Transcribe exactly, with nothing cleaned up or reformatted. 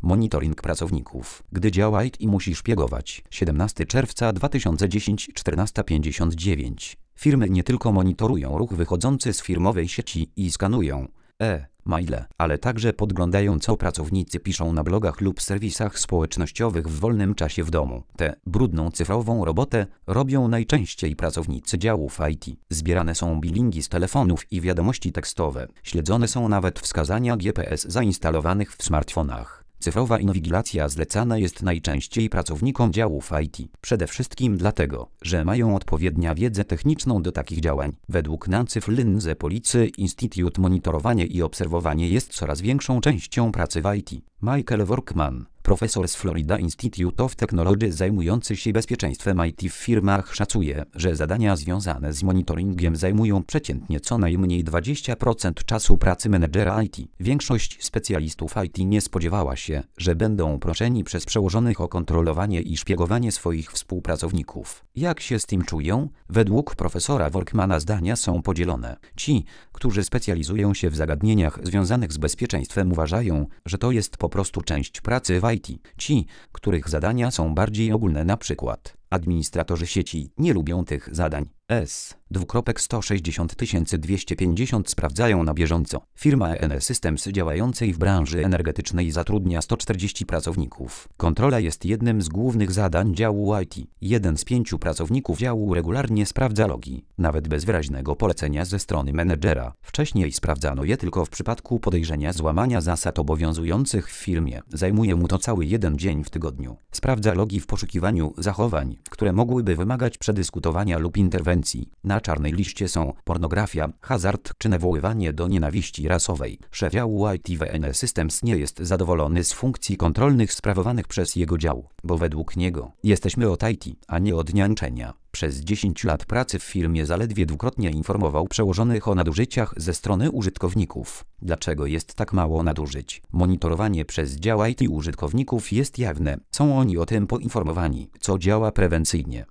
Monitoring pracowników. Gdy dział I T musi szpiegować. siedemnastego czerwca dwa tysiące dziesiątego czternaście pięćdziesiąt dziewięć. Firmy nie tylko monitorują ruch wychodzący z firmowej sieci i skanują e-maile, ale także podglądają, co pracownicy piszą na blogach lub serwisach społecznościowych w wolnym czasie w domu. Tę brudną cyfrową robotę robią najczęściej pracownicy działów I T. Zbierane są bilingi z telefonów i wiadomości tekstowe. Śledzone są nawet wskazania G P S zainstalowanych w smartfonach. Cyfrowa inwigilacja zlecana jest najczęściej pracownikom działów I T. Przede wszystkim dlatego, że mają odpowiednią wiedzę techniczną do takich działań. Według Nancy Flynn z Policy Institute monitorowanie i obserwowanie jest coraz większą częścią pracy w I T. Michael Workman, profesor z Florida Institute of Technology zajmujący się bezpieczeństwem I T w firmach, szacuje, że zadania związane z monitoringiem zajmują przeciętnie co najmniej dwadzieścia procent czasu pracy menedżera I T. Większość specjalistów I T nie spodziewała się, że będą proszeni przez przełożonych o kontrolowanie i szpiegowanie swoich współpracowników. Jak się z tym czują? Według profesora Workmana zdania są podzielone. Ci, którzy specjalizują się w zagadnieniach związanych z bezpieczeństwem, uważają, że to jest po prostu część pracy w I T. Ci, których zadania są bardziej ogólne, na przykład administratorzy sieci, nie lubią tych zadań. S. sto sześćdziesiąt tysięcy dwieście pięćdziesiąt sprawdzają na bieżąco. Firma E N Systems działającej w branży energetycznej zatrudnia sto czterdzieści pracowników. Kontrola jest jednym z głównych zadań działu I T. Jeden z pięciu pracowników działu regularnie sprawdza logi, nawet bez wyraźnego polecenia ze strony menedżera. Wcześniej sprawdzano je tylko w przypadku podejrzenia złamania zasad obowiązujących w firmie. Zajmuje mu to cały jeden dzień w tygodniu. Sprawdza logi w poszukiwaniu zachowań, które mogłyby wymagać przedyskutowania lub interwencji. Na czarnej liście są pornografia, hazard czy nawoływanie do nienawiści rasowej. Szef działu I T w E N Systems nie jest zadowolony z funkcji kontrolnych sprawowanych przez jego dział, bo według niego jesteśmy od I T, a nie od niańczenia. Przez dziesięć lat pracy w firmie zaledwie dwukrotnie informował przełożonych o nadużyciach ze strony użytkowników. Dlaczego jest tak mało nadużyć? Monitorowanie przez dział I T użytkowników jest jawne. Są oni o tym poinformowani, co działa prewencyjnie.